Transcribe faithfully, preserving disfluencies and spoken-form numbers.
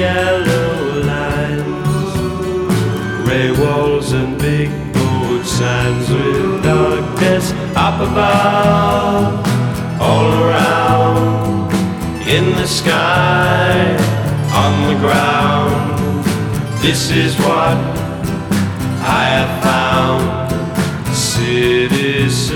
yellow lines, grey walls and big bold signs with darkness up above, all around, in the sky, on the ground. This is what I have found. Cities